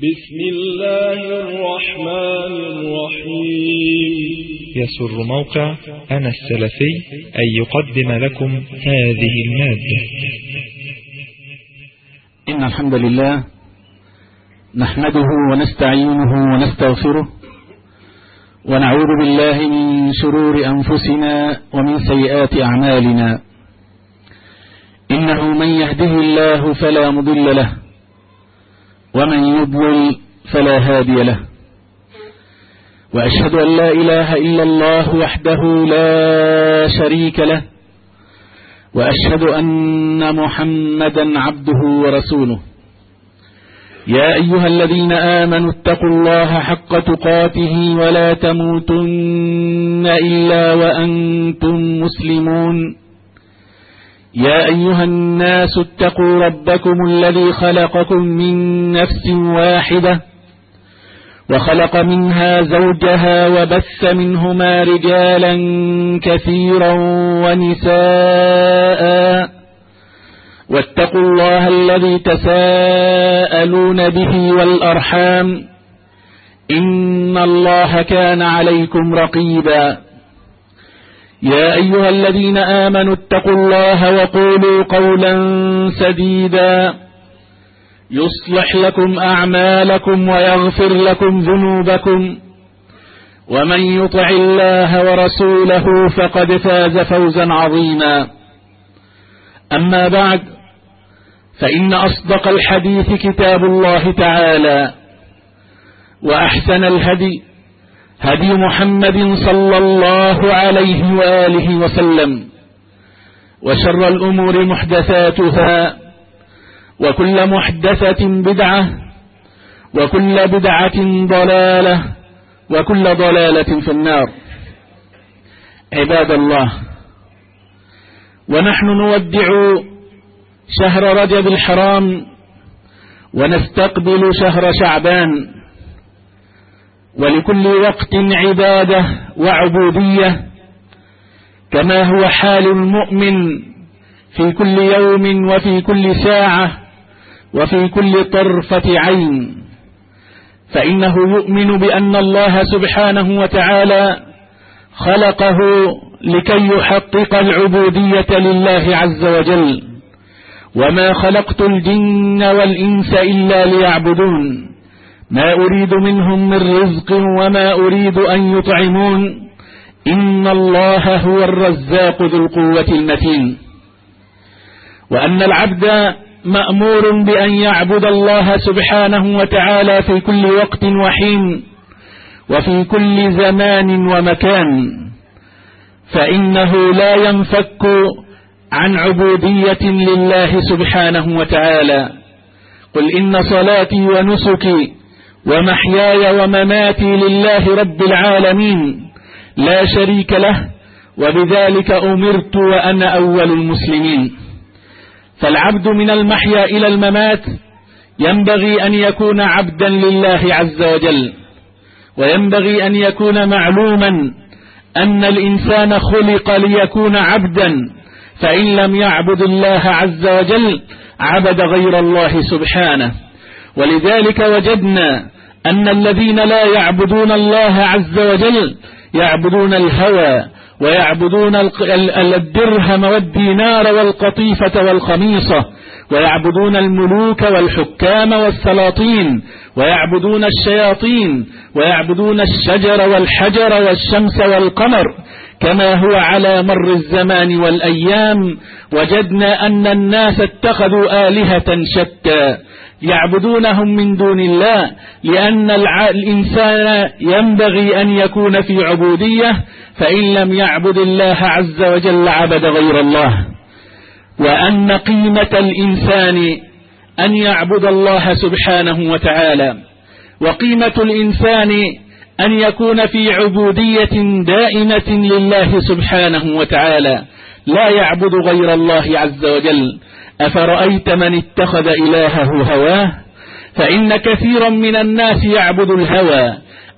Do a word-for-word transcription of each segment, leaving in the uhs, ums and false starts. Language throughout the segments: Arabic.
بسم الله الرحمن الرحيم. يسر موقع أنا السلفي أن يقدم لكم هذه المادة. إن الحمد لله نحمده ونستعينه ونستغفره ونعوذ بالله من شرور أنفسنا ومن سيئات أعمالنا. إنه من يهده الله فلا مضل له ومن يضلل فلا هادي له، وأشهد أن لا إله إلا الله وحده لا شريك له، وأشهد أن محمدا عبده ورسوله. يا أيها الذين آمنوا اتقوا الله حق تقاته ولا تموتن إلا وأنتم مسلمون. يا أيها الناس اتقوا ربكم الذي خلقكم من نفس واحدة وخلق منها زوجها وبث منهما رجالا كثيرا ونساء، واتقوا الله الذي تساءلون به والأرحام إن الله كان عليكم رقيبا. يا أيها الذين آمنوا اتقوا الله وقولوا قولا سديدا يصلح لكم أعمالكم ويغفر لكم ذنوبكم، ومن يطع الله ورسوله فقد فاز فوزا عظيما. أما بعد، فإن أصدق الحديث كتاب الله تعالى، وأحسن الهدي هدي محمد صلى الله عليه وآله وسلم، وشر الأمور محدثاتها، وكل محدثة بدعة، وكل بدعة ضلالة، وكل ضلالة في النار. عباد الله، ونحن نودع شهر رجب الحرام ونستقبل شهر شعبان، ولكل وقت عبادة وعبودية، كما هو حال المؤمن في كل يوم وفي كل ساعة وفي كل طرفة عين، فإنه يؤمن بأن الله سبحانه وتعالى خلقه لكي يحقق العبودية لله عز وجل، وما خلقت الجن والإنس إلا ليعبدون، ما أريد منهم من رزق وما أريد أن يطعمون، إن الله هو الرزاق ذو القوة المتين. وأن العبد مأمور بأن يعبد الله سبحانه وتعالى في كل وقت وحين وفي كل زمان ومكان، فإنه لا ينفك عن عبودية لله سبحانه وتعالى. قل إن صلاتي ونسكي ومحياي ومماتي لله رب العالمين لا شريك له، وبذلك أمرت وأنا أول المسلمين. فالعبد من المحيا إلى الممات ينبغي أن يكون عبدا لله عز وجل، وينبغي أن يكون معلوما أن الإنسان خلق ليكون عبدا، فإن لم يعبد الله عز وجل عبد غير الله سبحانه. ولذلك وجدنا أن الذين لا يعبدون الله عز وجل يعبدون الهوى، ويعبدون الدرهم والدينار والقطيفة والخميصة، ويعبدون الملوك والحكام والسلاطين، ويعبدون الشياطين، ويعبدون الشجر والحجر والشمس والقمر، كما هو على مر الزمان والأيام. وجدنا أن الناس اتخذوا آلهة شتى يعبدونهم من دون الله، لأن الإنسان ينبغي أن يكون في عبودية، فإن لم يعبد الله عز وجل عبد غير الله. وأن قيمة الإنسان أن يعبد الله سبحانه وتعالى، وقيمة الإنسان أن يكون في عبودية دائمة لله سبحانه وتعالى، لا يعبد غير الله عز وجل. أفرأيت من اتخذ إلهه هواه، فإن كثيرا من الناس يعبد الهوى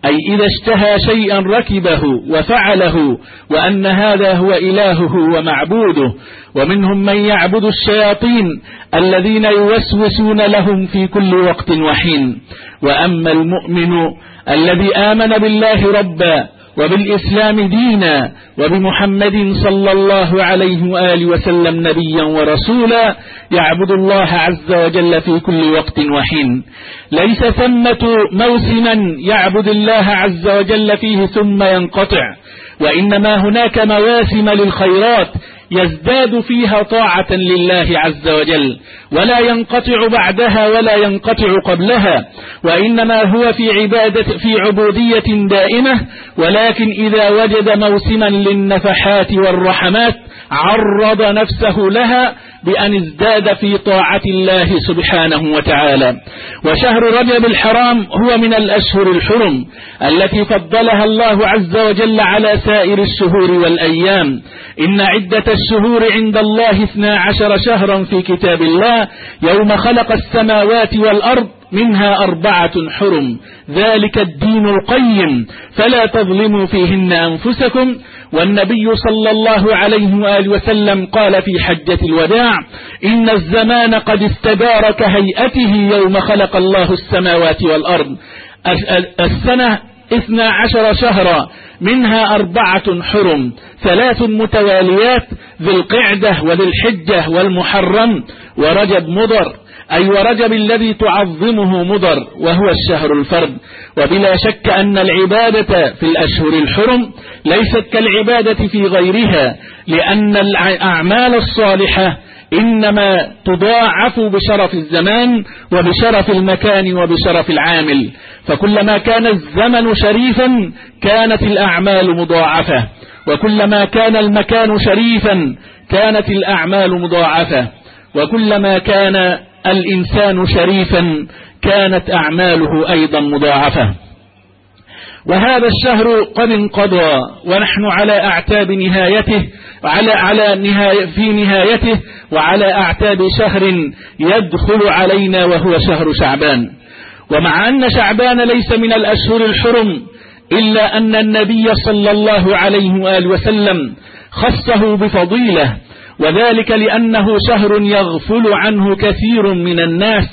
أي إذا اشتهى شيئا ركبه وفعله، وأن هذا هو إلهه ومعبوده. ومنهم من يعبد الشياطين الذين يوسوسون لهم في كل وقت وحين. وأما المؤمن الذي آمن بالله ربا وبالإسلام دينا وبمحمد صلى الله عليه وآله وسلم نبيا ورسولا يعبد الله عز وجل في كل وقت وحين. ليس ثمة موسما يعبد الله عز وجل فيه ثم ينقطع، وإنما هناك مواسم للخيرات يزداد فيها طاعة لله عز وجل، ولا ينقطع بعدها ولا ينقطع قبلها، وإنما هو في عبادة في عبودية دائمة. ولكن إذا وجد موسما للنفحات والرحمات عرض نفسه لها بأن ازداد في طاعة الله سبحانه وتعالى. وشهر رجب الحرام هو من الأشهر الحرم التي فضلها الله عز وجل على سائر الشهور والأيام. إن عدة الشهور عند الله اثنا عشر شهرا في كتاب الله يوم خلق السماوات والأرض منها أربعة حرم، ذلك الدين القيم فلا تظلموا فيهن أنفسكم. والنبي صلى الله عليه وآله وسلم قال في حجة الوداع: إن الزمان قد استدار كهيئته يوم خلق الله السماوات والأرض. السنة اثنا عشر شهرا منها أربعة حرم، ثلاث متواليات: ذي القعدة وذي الحجة والمحرم ورجب مضر، أي ورجب الذي تعظمه مضر وهو الشهر الفرد. وبلا شك أن العبادة في الأشهر الحرم ليست كالعبادة في غيرها، لأن الأعمال الصالحة إنما تضاعف بشرف الزمان وبشرف المكان وبشرف العامل، فكلما كان الزمن شريفا كانت الأعمال مضاعفة، وكلما كان المكان شريفا كانت الأعمال مضاعفة، وكلما كان الإنسان شريفا كانت أعماله أيضا مضاعفة. وهذا الشهر قد انقضى ونحن على أعتاب نهايته على على نهاية في نهايته وعلى أعتاب شهر يدخل علينا وهو شهر شعبان. ومع أن شعبان ليس من الأشهر الحرم، إلا أن النبي صلى الله عليه وآله وسلم خصه بفضيلة، وذلك لأنه شهر يغفل عنه كثير من الناس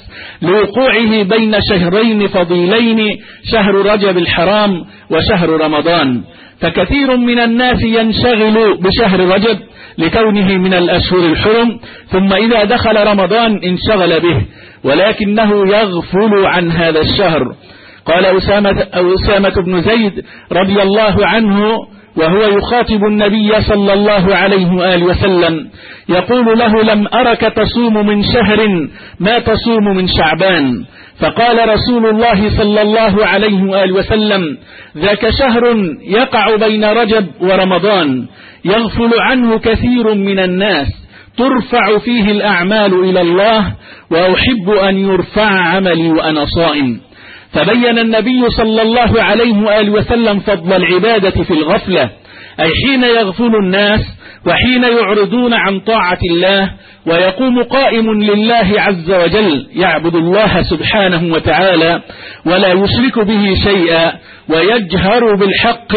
لوقوعه بين شهرين فضيلين، شهر رجب الحرام وشهر رمضان. فكثير من الناس ينشغل بشهر رجب لكونه من الأشهر الحرم، ثم إذا دخل رمضان انشغل به، ولكنه يغفل عن هذا الشهر. قال أسامة, أسامة بن زيد رضي الله عنه وهو يخاطب النبي صلى الله عليه وآله وسلم يقول له: لم أرك تصوم من شهر ما تصوم من شعبان. فقال رسول الله صلى الله عليه وآله وسلم: ذاك شهر يقع بين رجب ورمضان يغفل عنه كثير من الناس، ترفع فيه الأعمال إلى الله، وأحب أن يرفع عملي وأنا صائم. فبين النبي صلى الله عليه وآله وسلم فضل العبادة في الغفلة، أي حين يغفل الناس وحين يعرضون عن طاعة الله، ويقوم قائم لله عز وجل يعبد الله سبحانه وتعالى ولا يشرك به شيئا، ويجهر بالحق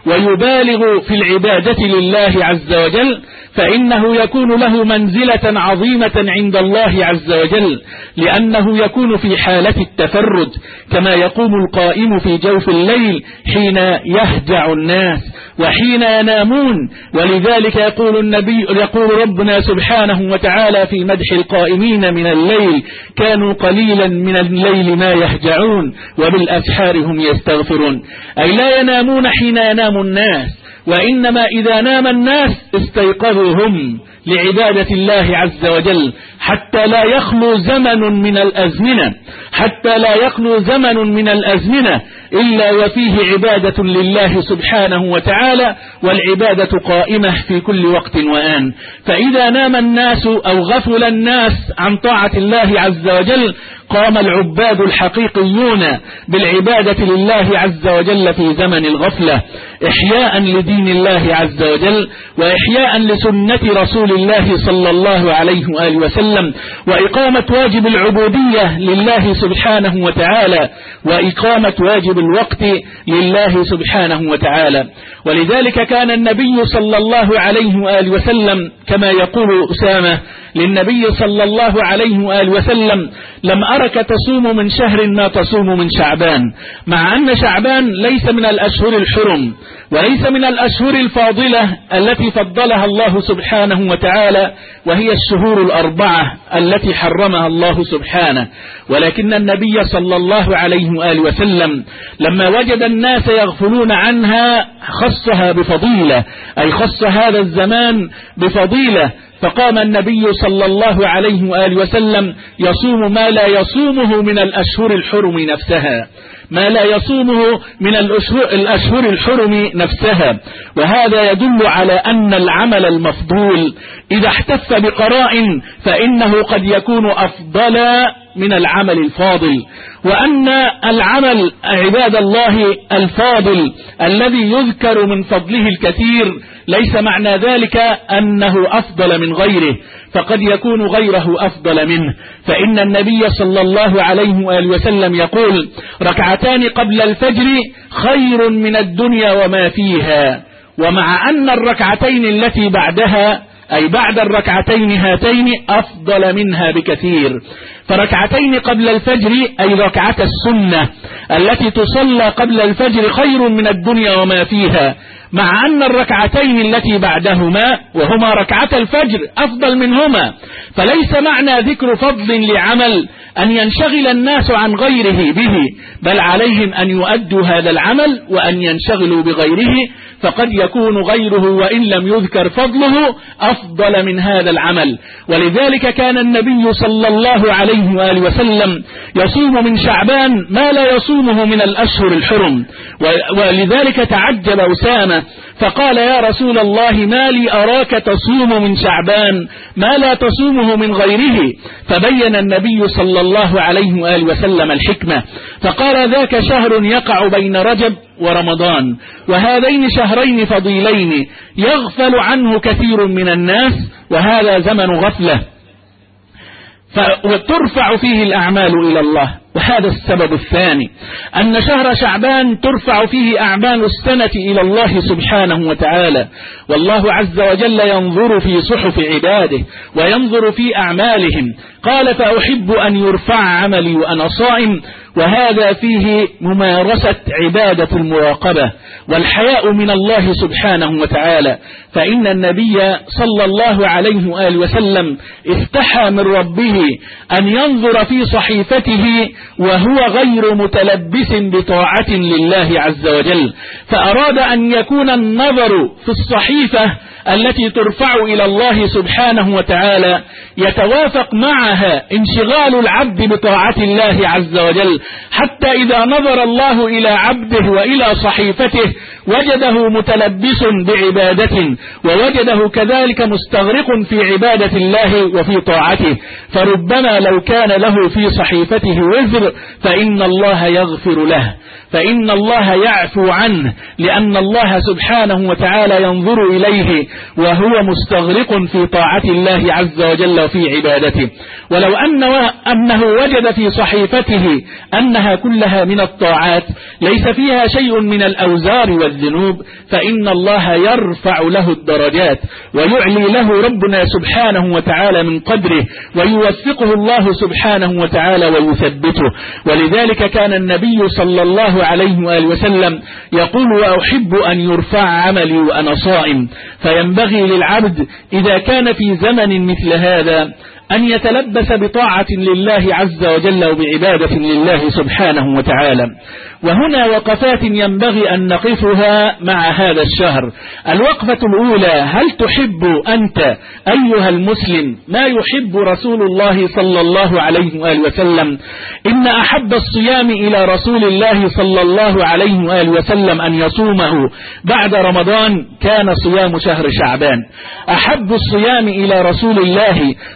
ويبالغ في العبادة لله عز وجل، فإنه يكون له منزلة عظيمة عند الله عز وجل، لأنه يكون في حالة التفرد، كما يقوم القائم في جوف الليل حين يهجع الناس وحين ينامون. ولذلك يقول النبي يقول ربنا سبحانه وتعالى في مدح القائمين من الليل: كانوا قليلا من الليل ما يهجعون وبالأسحار هم يستغفرون، أي لا ينامون حين ينام الناس، وإنما إذا نام الناس استيقظوا هم لعبادة الله عز وجل، حتى لا يخلو زمن من الأزمنة حتى لا يخلو زمن من الأزمنة إلا وفيه عبادة لله سبحانه وتعالى، والعبادة قائمة في كل وقت وآن. فإذا نام الناس أو غفل الناس عن طاعة الله عز وجل قام العباد الحقيقيون بالعبادة لله عز وجل في زمن الغفلة، إحياء لدين الله عز وجل، وإحياء لسنة رسول الله صلى الله عليه وآله وسلم، وإقامة واجب العبودية لله سبحانه وتعالى، وإقامة واجب الوقت لله سبحانه وتعالى. ولذلك كان النبي صلى الله عليه وآله وسلم كما يقول أسامة للنبي صلى الله عليه وآله وسلم: لم أرك تصوم من شهر ما تصوم من شعبان، مع أن شعبان ليس من الأشهر الحرم وليس من الأشهر الفاضلة التي فضلها الله سبحانه وتعالى، وهي الشهور الأربعة التي حرمها الله سبحانه. ولكن النبي صلى الله عليه وآله وسلم لما وجد الناس يغفلون عنها خصها بفضيلة، أي خص هذا الزمان بفضيلة، فقام النبي صلى الله عليه وآله وسلم يصوم ما لا يصومه من الأشهر الحرم نفسها، ما لا يصومه من الأشهر الحرم نفسها. وهذا يدل على أن العمل المفضول إذا احتف بقراء فإنه قد يكون أفضل من العمل الفاضل، وأن العمل عباد الله الفاضل الذي يذكر من فضله الكثير ليس معنى ذلك أنه أفضل من غيره، فقد يكون غيره أفضل منه. فإن النبي صلى الله عليه وآله وسلم يقول: ركعتان قبل الفجر خير من الدنيا وما فيها. ومع أن الركعتين التي بعدها أي بعد الركعتين هاتين أفضل منها بكثير. فركعتين قبل الفجر أي ركعة السنة التي تصلى قبل الفجر خير من الدنيا وما فيها، مع أن الركعتين التي بعدهما وهما ركعة الفجر أفضل منهما. فليس معنى ذكر فضل لعمل أن ينشغل الناس عن غيره به، بل عليهم أن يؤدوا هذا العمل وأن ينشغلوا بغيره، فقد يكون غيره وإن لم يذكر فضله أفضل من هذا العمل. ولذلك كان النبي صلى الله عليه وآله وسلم يصوم من شعبان ما لا يصومه من الأشهر الحرم. ولذلك تعجب أسامة فقال: يا رسول الله، ما لي أراك تصوم من شعبان ما لا تصومه من غيره؟ فبين النبي صلى الله عليه وآله وسلم الحكمة، فقال: ذاك شهر يقع بين رجب ورمضان، وهذين شهرين فضيلين يغفل عنه كثير من الناس، وهذا زمن غفلة فترفع فيه الأعمال إلى الله. وهذا السبب الثاني، أن شهر شعبان ترفع فيه أعمال السنة إلى الله سبحانه وتعالى، والله عز وجل ينظر في صحف عباده وينظر في أعمالهم. قال: فأحب أن يرفع عملي وأنا صائم. وهذا فيه ممارسة عبادة المراقبة والحياء من الله سبحانه وتعالى. فإن النبي صلى الله عليه وآله وسلم استحى من ربه أن ينظر في صحيفته وهو غير متلبس بطاعة لله عز وجل، فأراد أن يكون النظر في الصحيفة التي ترفع إلى الله سبحانه وتعالى يتوافق معها انشغال العبد بطاعة الله عز وجل، حتى إذا نظر الله إلى عبده وإلى صحيفته وجده متلبس بعبادة، ووجده كذلك مستغرق في عبادة الله وفي طاعته. فربما لو كان له في صحيفته وزر فإن الله يغفر له، فإن الله يعفو عنه، لأن الله سبحانه وتعالى ينظر إليه وهو مستغرق في طاعة الله عز وجل وفي عبادته. ولو أنه, أنه وجد في صحيفته أنها كلها من الطاعات ليس فيها شيء من الأوزار والذنوب، فإن الله يرفع له الدرجات ويعلي له ربنا سبحانه وتعالى من قدره، ويوفقه الله سبحانه وتعالى ويثبته. ولذلك كان النبي صلى الله عليه وآله وسلم يقول: وأحب أن يرفع عملي وأنا صائم. فينبغي للعبد إذا كان في زمن مثل هذا أن يتلبس بطاعة لله عز وجل وبعبادة لله سبحانه وتعالى. وهنا وقفات ينبغي أن نقفها مع هذا الشهر. الوقفة الأولى: هل تحب أنت أيها المسلم ما يحب رسول الله صلى الله عليه وآله وسلم؟ إن أحب الصيام إلى رسول الله صلى الله عليه وآله وسلم أن يصومه بعد رمضان كان صيام شهر شعبان. أحب الصيام إلى رسول الله صلى الله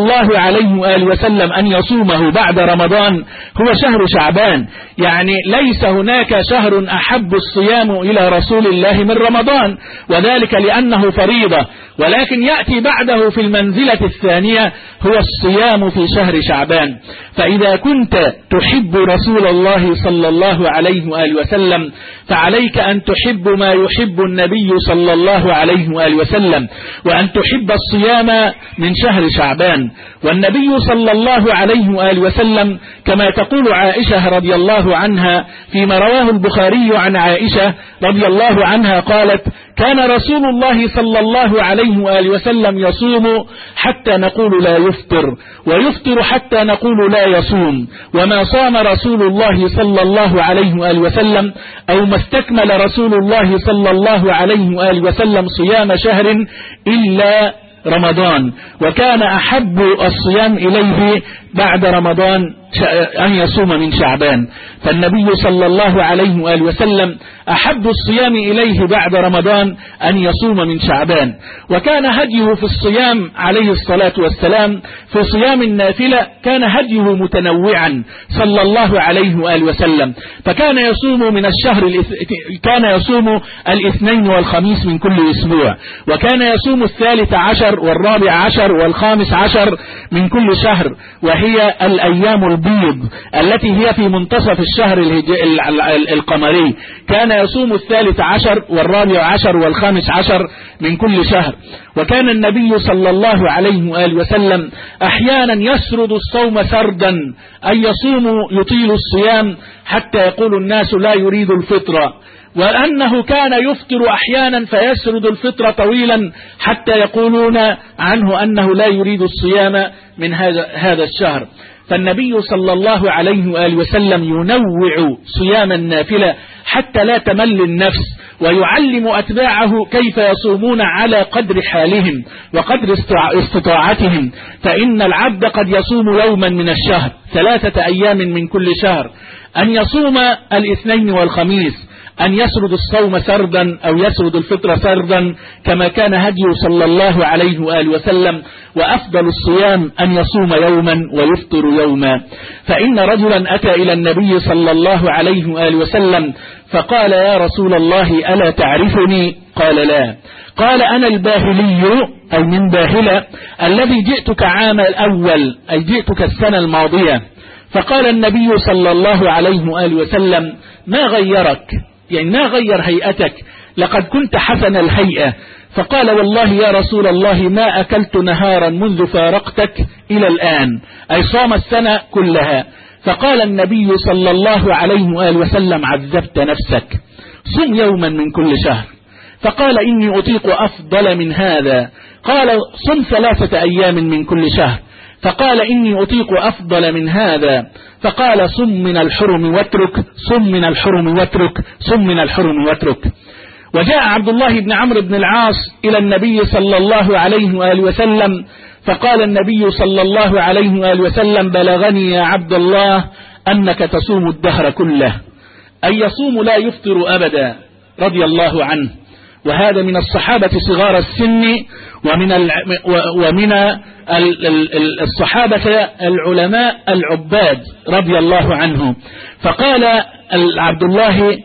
الله عليه وآله وسلم أن يصومه بعد رمضان هو شهر شعبان. يعني ليس هناك شهر أحب الصيام إلى رسول الله من رمضان، وذلك لأنه فريضة، ولكن يأتي بعده في المنزلة الثانية هو الصيام في شهر شعبان. فإذا كنت تحب رسول الله صلى الله عليه وآله وسلم فعليك أن تحب ما يحب النبي صلى الله عليه وآله وسلم، وأن تحب الصيام من شهر شعبان. والنبي صلى الله عليه وآله وسلم كما تقول عائشة رضي الله عنها فيما رواه البخاري عن عائشة رضي الله عنها قالت: كان رسول الله صلى الله عليه وآله وسلم يصوم حتى نقول لا يفطر، ويفطر حتى نقول لا يصوم، وما صام رسول الله صلى الله عليه وآله وسلم أو ما استكمل رسول الله صلى الله عليه وآله وسلم صيام شهر إلا رمضان، وكان أحب الصيام إليه بعد رمضان أن يصوم من شعبان. فالنبي صلى الله عليه وآله وسلم أحب الصيام إليه بعد رمضان أن يصوم من شعبان. وكان هديه في الصيام عليه الصلاة والسلام في صيام النافلة كان هديه متنوعا صلى الله عليه وآله وسلم، فكان يصوم من الشهر كان يصوم الاثنين والخميس من كل أسبوع، وكان يصوم الثالث عشر والرابع عشر والخامس عشر من كل شهر، وهي الأيام البيض التي هي في منتصف الشهر القمري. كان يصوم الثالث عشر والرابع عشر والخامس عشر من كل شهر. وكان النبي صلى الله عليه وآله وسلم أحيانا يسرد الصوم سردا، أي يصوم يطيل الصيام حتى يقول الناس لا يريد الفطرة، وأنه كان يفطر أحيانا فيسرد الفطر طويلا حتى يقولون عنه أنه لا يريد الصيام من هذا هذا الشهر. فالنبي صلى الله عليه وآله وسلم ينوع صيام النافلة حتى لا تمل النفس، ويعلم أتباعه كيف يصومون على قدر حالهم وقدر استطاعتهم. فإن العبد قد يصوم يوما من الشهر، ثلاثة أيام من كل شهر، أن يصوم الاثنين والخميس، أن يسرد الصوم سردا أو يسرد الفطر سردا كما كان هديه صلى الله عليه وآله وسلم. وأفضل الصيام أن يصوم يوما ويفطر يوما. فإن رجلا أتى إلى النبي صلى الله عليه وآله وسلم فقال: يا رسول الله ألا تعرفني؟ قال: لا. قال: أنا الباهلي أي من باهلة الذي جئتك عام الأول، أي جئتك السنة الماضية. فقال النبي صلى الله عليه وآله وسلم: ما غيرك؟ يعني ما غير هيئتك؟ لقد كنت حسن الهيئة. فقال: والله يا رسول الله ما أكلت نهارا منذ فارقتك إلى الآن، أي صام السنة كلها. فقال النبي صلى الله عليه وآله وسلم: عذبت نفسك، صم يوما من كل شهر. فقال: إني أطيق أفضل من هذا. قال: صم ثلاثة أيام من كل شهر. فقال: إني أطيق أفضل من هذا. فقال: صم من الحرم واترك، صم من الحرم واترك، صم من الحرم واترك. وجاء عبد الله بن عمرو بن العاص إلى النبي صلى الله عليه وآله وسلم فقال النبي صلى الله عليه وآله وسلم: بلغني يا عبد الله أنك تصوم الدهر كله، أي يصوم لا يفطر أبدا، رضي الله عنه. وهذا من الصحابة صغار السن، ومن ومن الصحابة العلماء العباد رضي الله عنهم. فقال عبد الله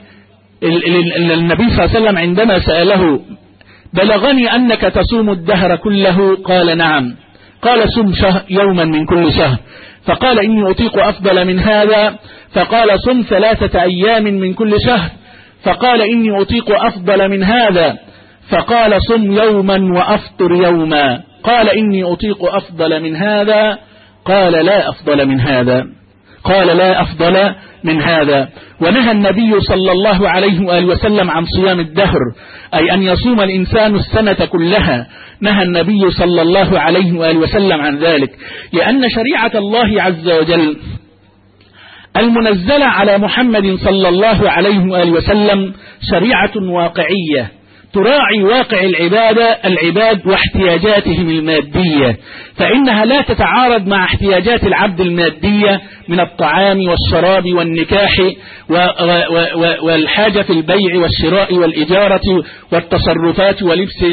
النبي صلى الله عليه وسلم عندما سأله: بلغني أنك تصوم الدهر كله؟ قال: نعم. قال: صم شهر يوما من كل شهر. فقال: إني أطيق أفضل من هذا. فقال: صم ثلاثة أيام من كل شهر. فقال: إني أطيق أفضل من هذا. فقال: صم يوما وأفطر يوما. قال: إني أطيق أفضل من هذا. قال: لا أفضل من هذا. قال: لا أفضل من هذا. ونهى النبي صلى الله عليه وآله وسلم عن صيام الدهر، أي أن يصوم الإنسان السنة كلها. نهى النبي صلى الله عليه وآله وسلم عن ذلك، لأن شريعة الله عز وجل المنزلة على محمد صلى الله عليه وآله وسلم شريعة واقعية تراعي واقع العبادة العباد واحتياجاتهم المادية، فإنها لا تتعارض مع احتياجات العبد المادية من الطعام والشراب والنكاح والحاجة في البيع والشراء والإجارة والتصرفات ولبس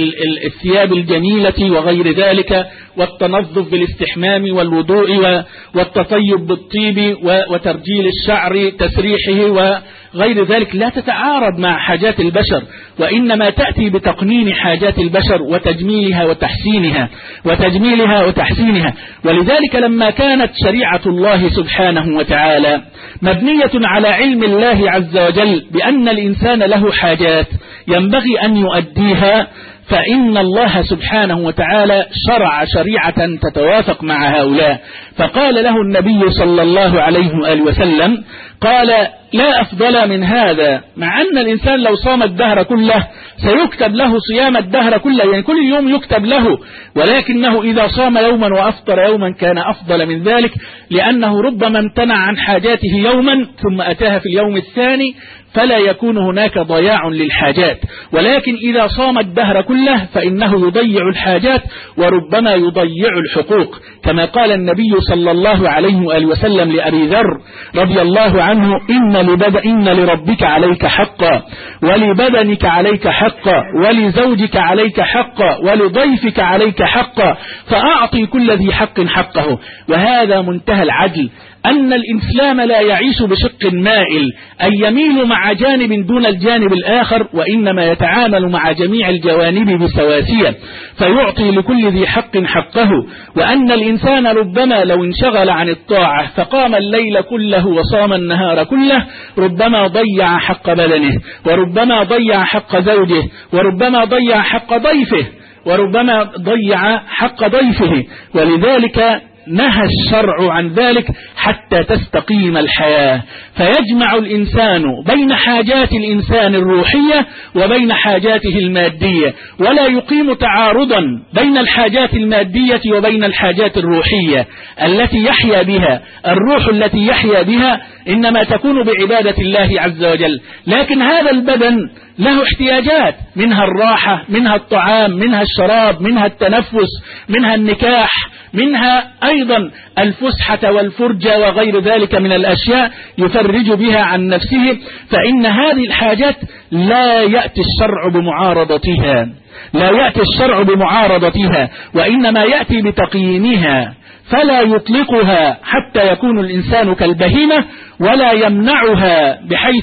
الثياب الجميلة وغير ذلك، والتنظف بالاستحمام والوضوء والتطيب بالطيب وترجيل الشعر تسريحه وغير ذلك، لا تتعارض مع حاجات البشر، وإنما تأتي بتقنين حاجات البشر وتجميلها وتحسينها وتجميلها وتحسينها. ولذلك لما كانت شريعة الله سبحانه وتعالى مبنية على علم الله عز وجل بأن الإنسان له حاجات ينبغي أن يؤديها، فإن الله سبحانه وتعالى شرع شريعة تتوافق مع هؤلاء. فقال له النبي صلى الله عليه وآله وسلم قال: لا أفضل من هذا، مع أن الإنسان لو صام الدهر كله سيكتب له صيام الدهر كله، يعني كل يوم يكتب له، ولكنه إذا صام يوما وأفطر يوما كان أفضل من ذلك، لأنه ربما امتنع عن حاجاته يوما ثم أتاها في اليوم الثاني فلا يكون هناك ضياع للحاجات. ولكن إذا صام الدهر كله فإنه يضيع الحاجات وربما يضيع الحقوق، كما قال النبي صلى الله عليه وآله وسلم لأبي ذر رضي الله عنه: إن, لبد إن لربك عليك حقا، ولبدنك عليك حقا، ولزوجك عليك حقا، ولضيفك عليك حقا، فأعطي كل ذي حق حقه. وهذا منتهى العدل، أن الإسلام لا يعيش بشق مائل أن يميل مع جانب دون الجانب الآخر، وإنما يتعامل مع جميع الجوانب بسواسية فيعطي لكل ذي حق حقه. وأن الإنسان ربما لو انشغل عن الطاعة فقام الليل كله وصام النهار كله ربما ضيع حق بدنه، وربما ضيع حق زوجه، وربما ضيع حق ضيفه، وربما ضيع حق ضيفه. ولذلك نهى الشرع عن ذلك حتى تستقيم الحياة، فيجمع الإنسان بين حاجات الإنسان الروحية وبين حاجاته المادية، ولا يقيم تعارضا بين الحاجات المادية وبين الحاجات الروحية التي يحيا بها. الروح التي يحيا بها إنما تكون بعبادة الله عز وجل، لكن هذا البدن له احتياجات، منها الراحة، منها الطعام، منها الشراب، منها التنفس، منها النكاح، منها أيضا الفسحة والفرجة وغير ذلك من الأشياء يفرج بها عن نفسه. فإن هذه الحاجات لا يأتي الشرع بمعارضتها، لا يأتي الشرع بمعارضتها، وإنما يأتي بتقييمها، فلا يطلقها حتى يكون الإنسان كالبهيمة، ولا يمنعها بحيث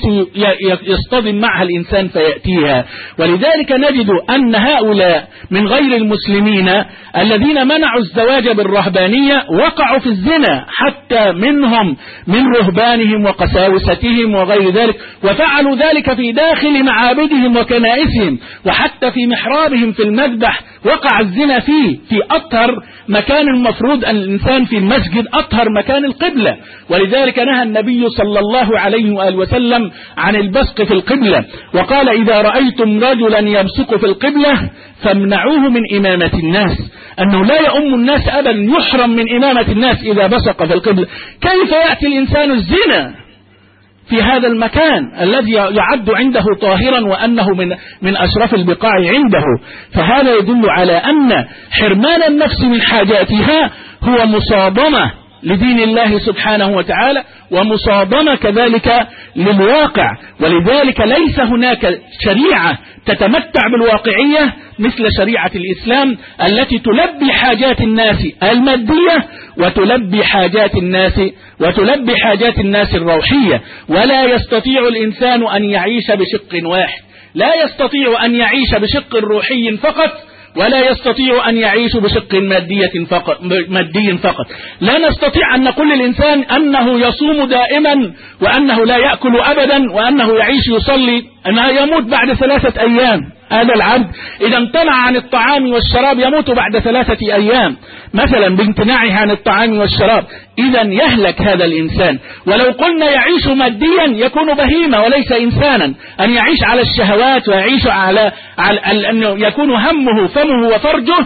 يصطدم معها الإنسان فيأتيها. ولذلك نجد أن هؤلاء من غير المسلمين الذين منعوا الزواج بالرهبانية وقعوا في الزنا، حتى منهم من رهبانهم وقساوستهم وغير ذلك، وفعلوا ذلك في داخل معابدهم وكنائسهم، وحتى في محرابهم في المذبح وقع الزنا فيه، في أطهر مكان المفروض أن الإنسان في المسجد أطهر مكان القبلة. ولذلك نهى النبي صلى الله عليه وآله وسلم عن البصق في القبلة، وقال: إذا رأيتم رجلا يبصق في القبلة فامنعوه من إمامة الناس، أنه لا يؤم الناس أبدا، يحرم من إمامة الناس إذا بصق في القبلة. كيف يأتي الإنسان الزنا في هذا المكان الذي يعد عنده طاهرا وأنه من من أشرف البقاع عنده؟ فهذا يدل على أن حرمان النفس من حاجاتها هو مصادمة لدين الله سبحانه وتعالى، ومصادمة كذلك للواقع. ولذلك ليس هناك شريعة تتمتع بالواقعية مثل شريعة الإسلام التي تلبي حاجات الناس المادية وتلبي حاجات الناس وتلبي حاجات الناس الروحية. ولا يستطيع الإنسان أن يعيش بشق واحد، لا يستطيع أن يعيش بشق روحي فقط، ولا يستطيع أن يعيش بشق مادية فقط مادي فقط. لا نستطيع أن نقول للإنسان أنه يصوم دائما وأنه لا يأكل أبدا وأنه يعيش يصلي، أنه يموت بعد ثلاثة أيام. هذا العبد إذا امتنع عن الطعام والشراب يموت بعد ثلاثة أيام مثلا بامتناعه عن الطعام والشراب، إذا يهلك هذا الإنسان. ولو قلنا يعيش ماديا يكون بهيمة وليس إنسانا، أن يعيش على الشهوات ويعيش على, على أن يكون همه فمه وفرجه،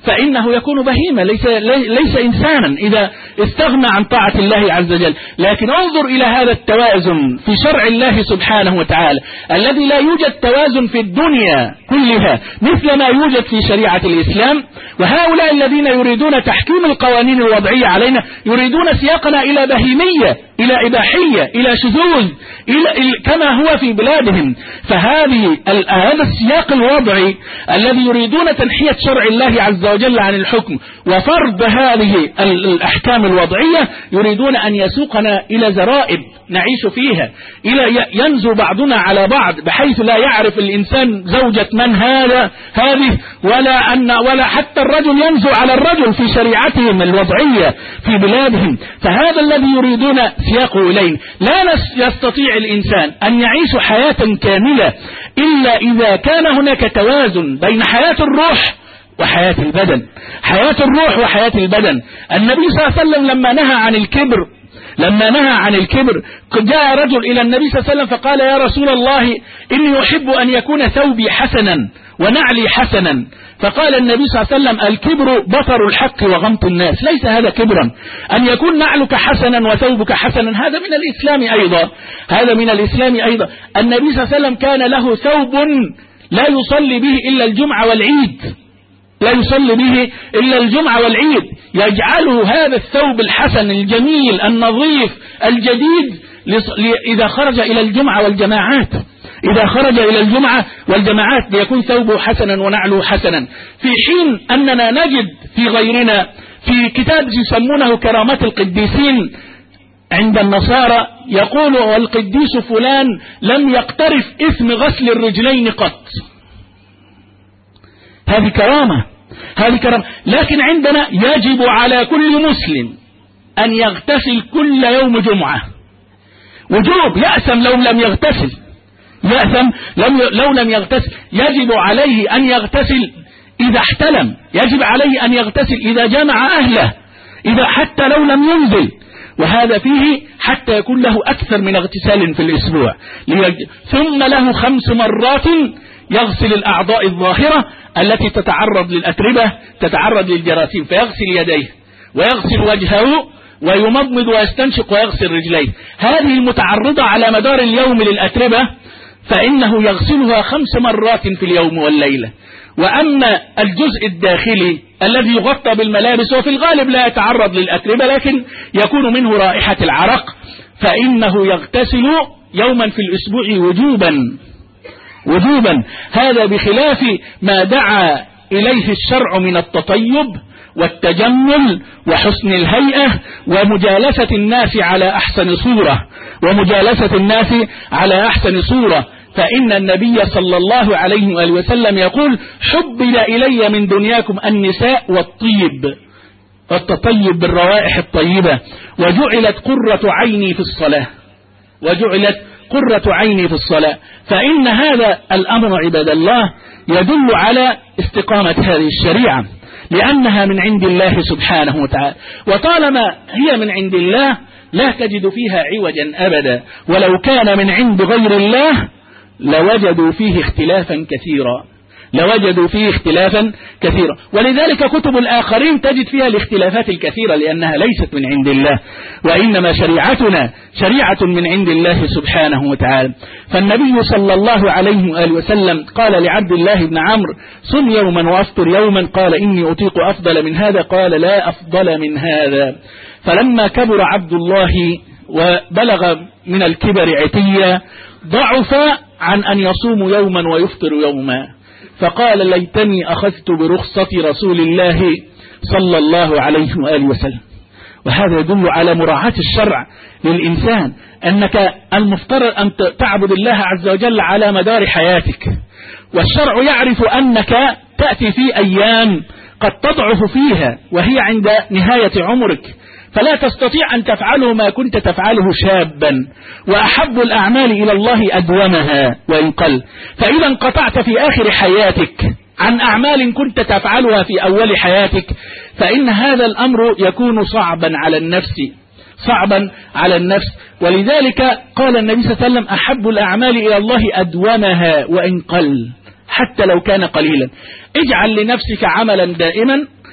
فإنه يكون بهيمة ليس, ليس إنسانا إذا استغنى عن طاعة الله عز وجل. لكن انظر إلى هذا التوازن في شرع الله سبحانه وتعالى الذي لا يوجد توازن في الدنيا كلها مثل ما يوجد في شريعة الإسلام. وهؤلاء الذين يريدون تحكيم القوانين الوضعية علينا يريدون سياقنا إلى بهيمية، إلى إباحية، إلى شذوذ، إلى كما هو في بلادهم. فهذه هذا السياق الوضعي الذي يريدون تنحية شرع الله عز وجل عن الحكم وفرض هذه الأحكام الوضعية يريدون أن يسوقنا إلى زرائب نعيش فيها، إلى ينزو بعضنا على بعض بحيث لا يعرف الإنسان زوجة من هذا هذه ولا أن ولا حتى الرجل ينزو على الرجل في شريعتهم الوضعية في بلادهم. فهذا الذي يريدون سياقه إليه. لا يستطيع الإنسان أن يعيش حياة كاملة إلا إذا كان هناك توازن بين حياة الروح وحياة البدن. حياة الروح وحياة البدن. النبي صلى الله عليه وسلم لما نهى عن الكبر لما نهى عن الكبر جاء رجل إلى النبي صلى الله عليه وسلم فقال: يا رسول الله إني أحب أن يكون ثوبي حسنا ونعلي حسنا. فقال النبي صلى الله عليه وسلم: الكبر بطر الحق وغمط الناس. ليس هذا كبرا أن يكون نعلك حسنا وثوبك حسنا، هذا من الإسلام أيضا هذا من الإسلام أيضا. النبي صلى الله عليه وسلم كان له ثوب لا يصلي به إلا الجمعة والعيد لا يصلي به إلا الجمعة والعيد يجعله هذا الثوب الحسن الجميل النظيف الجديد إذا خرج إلى الجمعة والجماعات إذا خرج إلى الجمعة والجماعات ليكون ثوبه حسنا ونعله حسنا. في حين أننا نجد في غيرنا في كتاب يسمونه كرامات القديسين عند النصارى يقول: والقديس فلان لم يقترف إثم غسل الرجلين قط. هذه كرامة هذه كرامة لكن عندنا يجب على كل مسلم أن يغتسل كل يوم جمعة وجوب. يأثم لو لم يغتسل يأثم لو لم يغتسل. يجب عليه أن يغتسل إذا احتلم، يجب عليه أن يغتسل إذا جمع أهله، إذا حتى لو لم ينزل. وهذا فيه حتى يكون له أكثر من اغتسال في الأسبوع. ثم له خمس مرات يغسل الأعضاء الظاهرة التي تتعرض للأتربة تتعرض للجراثيم، فيغسل يديه ويغسل وجهه ويمضمض ويستنشق ويغسل رجليه. هذه المتعرضة على مدار اليوم للأتربة فإنه يغسلها خمس مرات في اليوم والليلة. وأما الجزء الداخلي الذي يغطى بالملابس وفي الغالب لا يتعرض للأتربة لكن يكون منه رائحة العرق فإنه يغتسل يوما في الأسبوع وجوبا وجوبا. هذا بخلاف ما دعا إليه الشرع من التطيب والتجمل وحسن الهيئة ومجالسة الناس على أحسن صورة ومجالسة الناس على أحسن صورة. فإن النبي صلى الله عليه وآله وسلم يقول: حبب إلي من دنياكم النساء والطيب والتطيب بالروائح الطيبة وجعلت قرة عيني في الصلاة وجعلت قرة عيني في الصلاة. فإن هذا الأمر عباد الله يدل على استقامة هذه الشريعة لأنها من عند الله سبحانه وتعالى. وطالما هي من عند الله لا تجد فيها عوجا أبدا، ولو كان من عند غير الله لوجدوا فيه اختلافا كثيرا لوجدوا فيه اختلافا كثيرا ولذلك كتب الآخرين تجد فيها الاختلافات الكثيرة لأنها ليست من عند الله، وإنما شريعتنا شريعة من عند الله سبحانه وتعالى. فالنبي صلى الله عليه وآله وسلم قال لعبد الله بن عمرو: صم يوما وافطر يوما. قال: إني أطيق أفضل من هذا. قال: لا أفضل من هذا. فلما كبر عبد الله وبلغ من الكبر عتيا ضعف عن أن يصوم يوما ويفطر يوما، فقال: ليتني أخذت برخصة رسول الله صلى الله عليه وآله وسلم. وهذا يدل على مراعاة الشرع للإنسان، أنك المفترض أن تعبد الله عز وجل على مدار حياتك، والشرع يعرف أنك تأتي في أيام قد تضعف فيها وهي عند نهاية عمرك، فلا تستطيع أن تفعله ما كنت تفعله شابا، وأحب الأعمال إلى الله أدومها وإن قل. فإذا انقطعت في آخر حياتك عن أعمال كنت تفعلها في أول حياتك فإن هذا الأمر يكون صعبا على النفس صعبا على النفس. ولذلك قال النبي صلى الله عليه وسلم: أحب الأعمال إلى الله أدومها وإن قل، حتى لو كان قليلا. اجعل لنفسك عملا دائما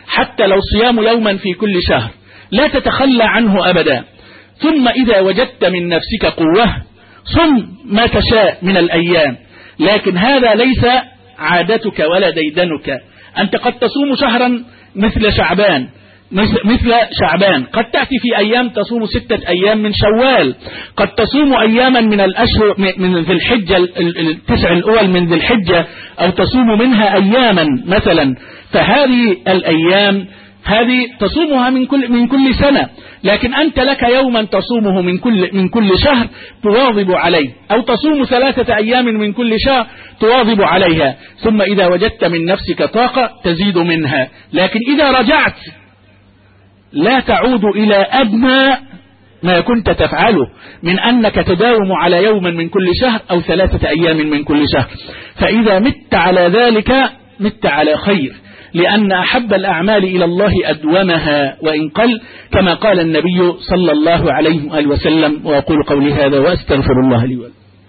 حتى لو صيام يوما في كل شهر لا تتخلى عنه أبدا. ثم إذا وجدت من نفسك قوة صم ما تشاء من الأيام، لكن هذا ليس عادتك ولا ديدنك. أنت قد تصوم شهرا مثل شعبان مثل شعبان قد تأتي في أيام تصوم ستة أيام من شوال، قد تصوم أياما من الأشهر من ذي الحجة التسع الأول من ذي الحجة، أو تصوم منها أياما مثلا. فهذه الأيام هذه تصومها من كل من كل سنة، لكن أنت لك يوما تصومه من كل من كل شهر تواظب عليه، أو تصوم ثلاثة أيام من كل شهر تواظب عليها. ثم إذا وجدت من نفسك طاقة تزيد منها، لكن إذا رجعت لا تعود إلى أدنى ما كنت تفعله من أنك تداوم على يوم من كل شهر أو ثلاثة أيام من كل شهر. فإذا مت على ذلك مت على خير، لأن أحب الأعمال إلى الله أدومها وإن قل، كما قال النبي صلى الله عليه وآله وسلم. وأقول قولي هذا وأستغفر الله لي ولكم.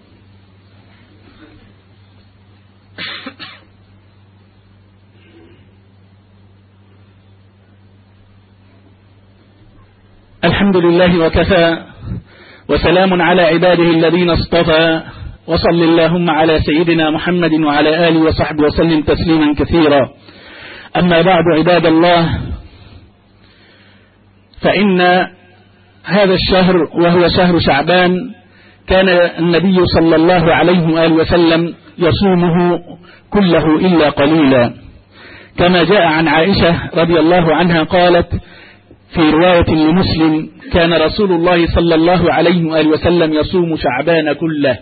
الحمد لله وكفى، وسلام على عباده الذين اصطفى، وصل اللهم على سيدنا محمد وعلى آله وصحبه وسلم تسليما كثيرا. أما بعد عباد الله، فإن هذا الشهر وهو شهر شعبان كان النبي صلى الله عليه وآله وسلم يصومه كله إلا قليلا، كما جاء عن عائشة رضي الله عنها قالت في رواية لمسلم: كان رسول الله صلى الله عليه وآله وسلم يصوم شعبان كله.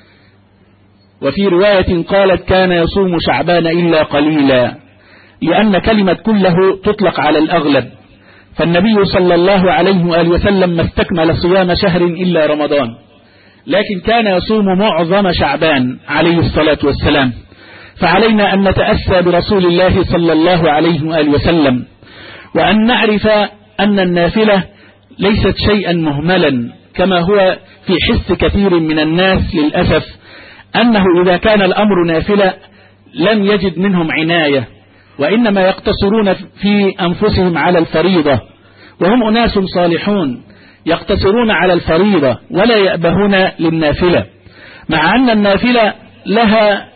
وفي رواية قالت: كان يصوم شعبان إلا قليلا، لأن كلمة كله تطلق على الأغلب، فالنبي صلى الله عليه وآله وسلم ما استكمل صيام شهر إلا رمضان، لكن كان يصوم معظم شعبان عليه الصلاة والسلام. فعلينا أن نتأسى برسول الله صلى الله عليه وآله وسلم، وأن نعرف أن النافلة ليست شيئا مهملا، كما هو في حس كثير من الناس للأسف، أنه إذا كان الأمر نافلة لم يجد منهم عناية، وإنما يقتصرون في أنفسهم على الفريضة، وهم أناس صالحون يقتصرون على الفريضة ولا يأبهون للنافلة، مع أن النافلة لها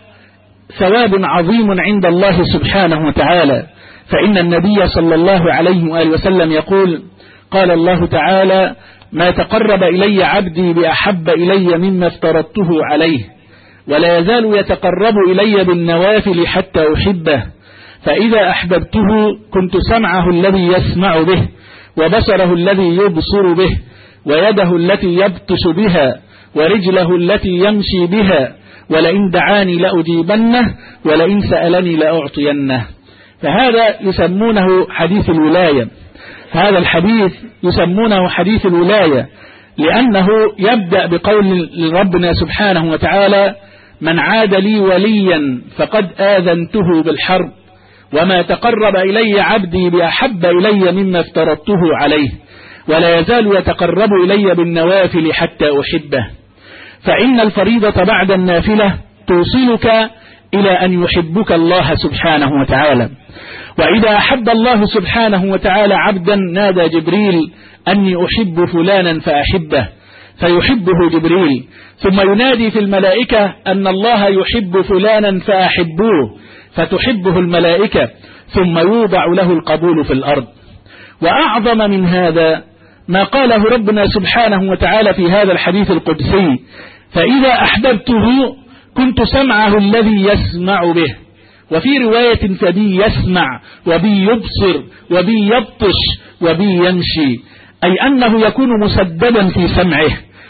ثواب عظيم عند الله سبحانه وتعالى. فإن النبي صلى الله عليه وآله وسلم يقول: قال الله تعالى: ما تقرب إلي عبدي بأحب إلي مما افترضته عليه، ولا يزال يتقرب إلي بالنوافل حتى أحبه، فإذا أحببته كنت سمعه الذي يسمع به، وبصره الذي يبصر به، ويده التي يبطش بها، ورجله التي يمشي بها، ولئن دعاني لأجيبنه، ولئن سألني لأعطينه. فهذا يسمونه حديث الولاية، هذا الحديث يسمونه حديث الولاية، لأنه يبدأ بقول ربنا سبحانه وتعالى: من عاد لي وليا فقد آذنته بالحرب، وما تقرب إلي عبدي بأحب إلي مما افترضته عليه، ولا يزال يتقرب إلي بالنوافل حتى أحبه. فإن الفريضة بعد النافلة توصلك إلى أن يحبك الله سبحانه وتعالى. وإذا أحب الله سبحانه وتعالى عبدا نادى جبريل: أني أحب فلانا فأحبه، فيحبه جبريل، ثم ينادي في الملائكة أن الله يحب فلانا فأحبوه، فتحبه الملائكة، ثم يوضع له القبول في الأرض. وأعظم من هذا ما قاله ربنا سبحانه وتعالى في هذا الحديث القدسي: فإذا أحببته كنت سمعه الذي يسمع به، وفي رواية: فبي يسمع وبي يبصر وبي يبطش وبي يمشي، أي أنه يكون مسددا في سمعه،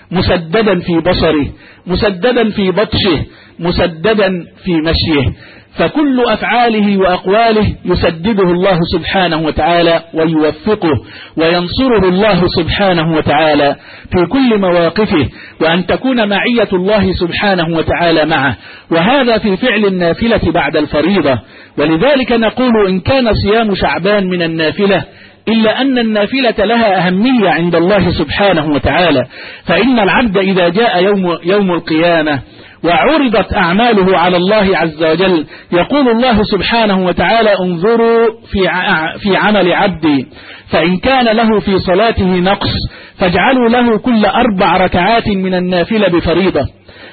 مسددا في بصره، مسددا في بطشه، مسددا في مشيه. فكل أفعاله وأقواله يسدده الله سبحانه وتعالى ويوفقه وينصره الله سبحانه وتعالى في كل مواقفه، وأن تكون معية الله سبحانه وتعالى معه، وهذا في فعل النافلة بعد الفريضة. ولذلك نقول: إن كان صيام شعبان من النافلة، إلا أن النافلة لها أهمية عند الله سبحانه وتعالى. فإن العبد إذا جاء يوم, يوم القيامة وعرضت أعماله على الله عز وجل. يقول الله سبحانه وتعالى: انظروا في في عمل عبدي فإن كان له في صلاته نقص فاجعلوا له كل أربع ركعات من النافلة بفريضة.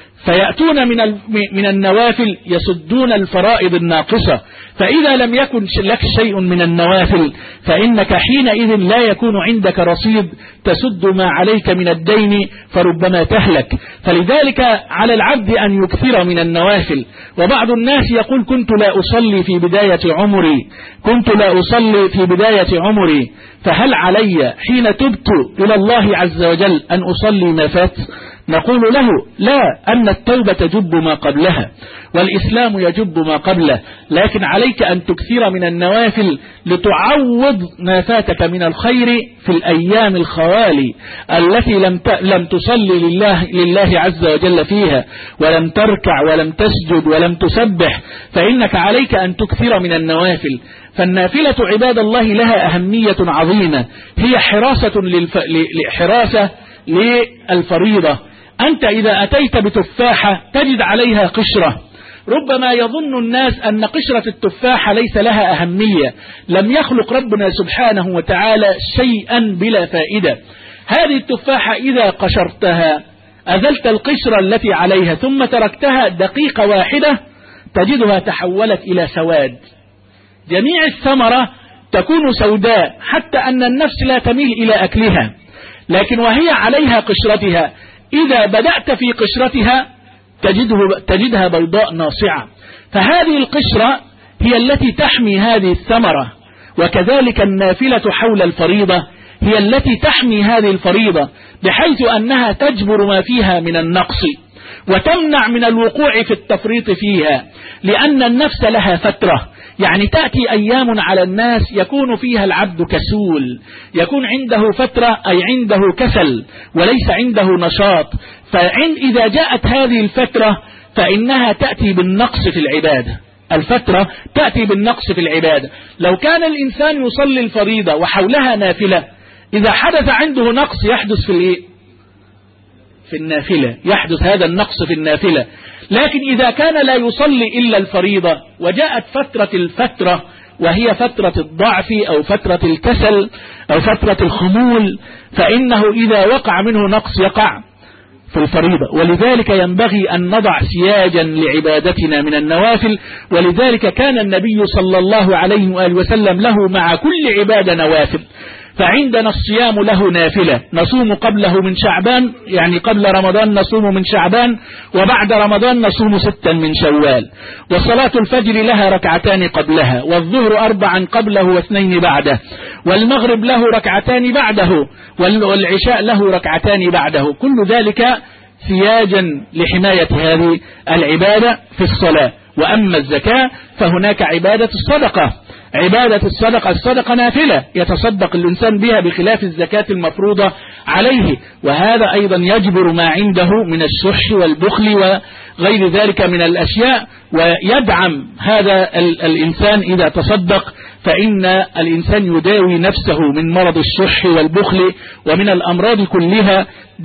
فيأتون من من النوافل يسدون الفرائض الناقصة، فإذا لم يكن لك شيء من النوافل فإنك حينئذ لا يكون عندك رصيد تسد ما عليك من الدين، فربما تهلك. فلذلك على العبد أن يكثر من النوافل. وبعض الناس يقول: كنت لا أصلي في بداية عمري كنت لا أصلي في بداية عمري فهل علي حين تبت إلى الله عز وجل أن أصلي ما فات؟ نقول له: لا، أن التوبة تجب ما قبلها والإسلام يجب ما قبله، لكن عليك أن تكثر من النوافل لتعوض ما فاتك من الخير في الأيام الخوالي التي لم لم تصلي لله لله عز وجل فيها، ولم تركع ولم تسجد ولم تسبح، فإنك عليك أن تكثر من النوافل. فالنافلة عباد الله لها أهمية عظيمة، هي حراسة للف... حراسة للفريضة. أنت إذا أتيت بتفاحة تجد عليها قشرة، ربما يظن الناس أن قشرة التفاحة ليس لها أهمية، لم يخلق ربنا سبحانه وتعالى شيئا بلا فائدة. هذه التفاحة إذا قشرتها أزلت القشرة التي عليها ثم تركتها دقيقة واحدة تجدها تحولت إلى سواد. جميع الثمرة تكون سوداء حتى أن النفس لا تميل إلى أكلها، لكن وهي عليها قشرتها إذا بدأت في قشرتها تجده تجدها بيضاء ناصعة. فهذه القشرة هي التي تحمي هذه الثمرة، وكذلك النافلة حول الفريضة هي التي تحمي هذه الفريضة، بحيث أنها تجبر ما فيها من النقص وتمنع من الوقوع في التفريط فيها، لأن النفس لها فترة، يعني تأتي أيام على الناس يكون فيها العبد كسول، يكون عنده فترة أي عنده كسل وليس عنده نشاط. فإذا جاءت هذه الفترة فإنها تأتي بالنقص في العبادة، الفترة تأتي بالنقص في العبادة. لو كان الإنسان يصلي الفريضة وحولها نافلة، إذا حدث عنده نقص يحدث في الإيه؟ في النافلة، يحدث هذا النقص في النافلة. لكن إذا كان لا يصلي إلا الفريضة وجاءت فترة الفترة وهي فترة الضعف أو فترة الكسل أو فترة الخمول، فإنه إذا وقع منه نقص يقع في الفريضة. ولذلك ينبغي أن نضع سياجا لعبادتنا من النوافل. ولذلك كان النبي صلى الله عليه وآله وسلم له مع كل عبادة نوافل. فعندنا الصيام له نافلة، نصوم قبله من شعبان، يعني قبل رمضان نصوم من شعبان، وبعد رمضان نصوم ستا من شوال. وصلاة الفجر لها ركعتان قبلها، والظهر أربعا قبله واثنين بعده، والمغرب له ركعتان بعده، والعشاء له ركعتان بعده. كل ذلك سياجا لحماية هذه العبادة في الصلاة. وأما الزكاة فهناك عبادة الصدقة. عبادة الصدقة، الصدقة نافلة يتصدق الإنسان بها بخلاف الزكاة المفروضة عليه، وهذا أيضا يجبر ما عنده من الشح والبخل وغير ذلك من الأشياء، ويدعم هذا الإنسان إذا تصدق، فإن الإنسان يداوي نفسه من مرض الشح والبخل ومن الأمراض كلها،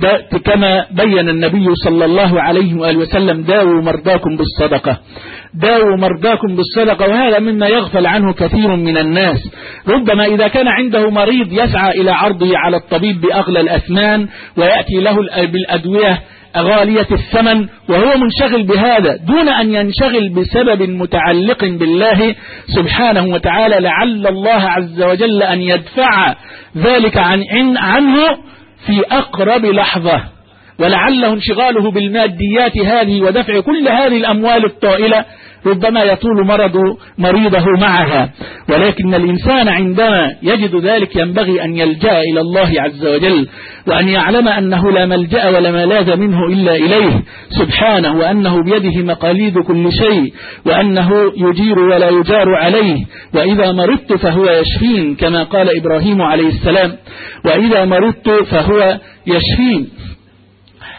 كما بين النبي صلى الله عليه وآله وسلم: داووا مرضاكم بالصدقة، داووا مرضاكم بالصدقة. وهذا مما يغفل عنه كثير من الناس. ربما إذا كان عنده مريض يسعى إلى عرضه على الطبيب بأغلى الأثمان، ويأتي له بالأدوية غالية الثمن، وهو منشغل بهذا دون أن ينشغل بسبب متعلق بالله سبحانه وتعالى، لعل الله عز وجل أن يدفع ذلك عن عنه في أقرب لحظة، ولعله انشغاله بالماديات هذه ودفع كل هذه الأموال الطائلة ربما يطول مرض مريضه معها. ولكن الإنسان عندما يجد ذلك ينبغي أن يلجأ إلى الله عز وجل، وأن يعلم أنه لا ملجأ ولا ملاذ منه إلا إليه سبحانه، وأنه بيده مقاليد كل شيء، وأنه يجير ولا يجار عليه، وإذا مرضت فهو يشفين كما قال إبراهيم عليه السلام: وإذا مرضت فهو يشفين.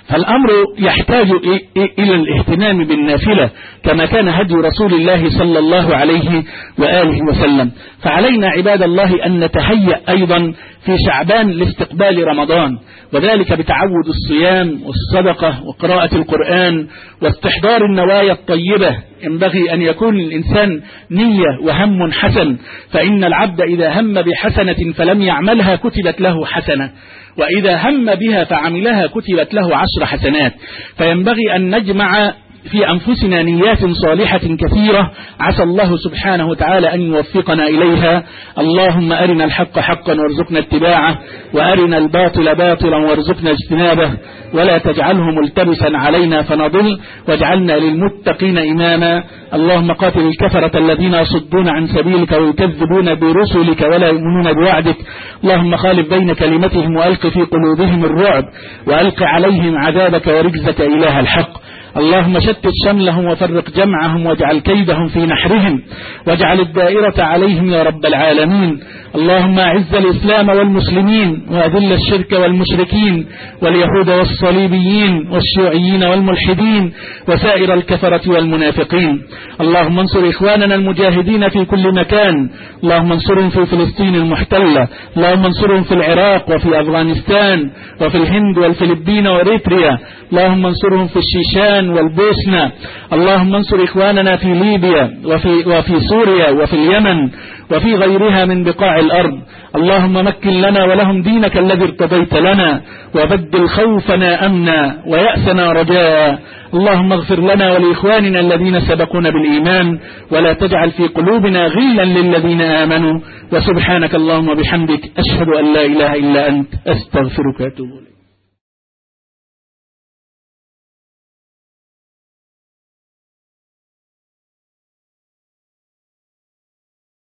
فالأمر يحتاج إلى الاهتمام بالنافلة كما كان هدي رسول الله صلى الله عليه وآله وسلم. فعلينا عباد الله أن نتهيأ أيضا في شعبان لاستقبال رمضان، وذلك بتعود الصيام والصدقة وقراءة القرآن واستحضار النوايا الطيبة. ينبغي أن يكون الإنسان نية وهم حسن، فإن العبد إذا هم بحسنة فلم يعملها كتبت له حسنة، وإذا هم بها فعملها كتبت له عشر حسنات. فينبغي أن نجمع في أنفسنا نيات صالحة كثيرة عسى الله سبحانه وتعالى أن يوفقنا إليها. اللهم أرنا الحق حقا وارزقنا اتباعه، وأرنا الباطل باطلا وارزقنا اجتنابه، ولا تجعله ملتبسا علينا فنضل، واجعلنا للمتقين إماما. اللهم قاتل الكفرة الذين يصدون عن سبيلك ويكذبون برسلك ولا يؤمنون بوعدك. اللهم خالف بين كلمتهم وألق في قلوبهم الرعب، وألق عليهم عذابك ورجزك إله الحق. اللهم شتت شملهم وفرق جمعهم، واجعل كيدهم في نحرهم، واجعل الدائرة عليهم يا رب العالمين. اللهم أعز الإسلام والمسلمين، وأذل الشرك والمشركين واليهود والصليبيين والشيوعيين والملحدين وسائر الكفرة والمنافقين. اللهم انصر إخواننا المجاهدين في كل مكان، اللهم انصرهم في فلسطين المحتلة، اللهم انصرهم في العراق وفي أفغانستان وفي الهند والفلبين وإريتريا، اللهم انصرهم في الشيشان والبوسنة. اللهم انصر إخواننا في ليبيا وفي, وفي سوريا وفي اليمن وفي غيرها من بقاع الأرض. اللهم مكن لنا ولهم دينك الذي ارتضيت لنا، وبدل خوفنا أمنا ويأسنا رجاء. اللهم اغفر لنا ولإخواننا الذين سبقونا بالإيمان، ولا تجعل في قلوبنا غلا للذين آمنوا. وسبحانك اللهم وبحمدك، أشهد أن لا إله إلا أنت، أستغفرك وأتوب إليك.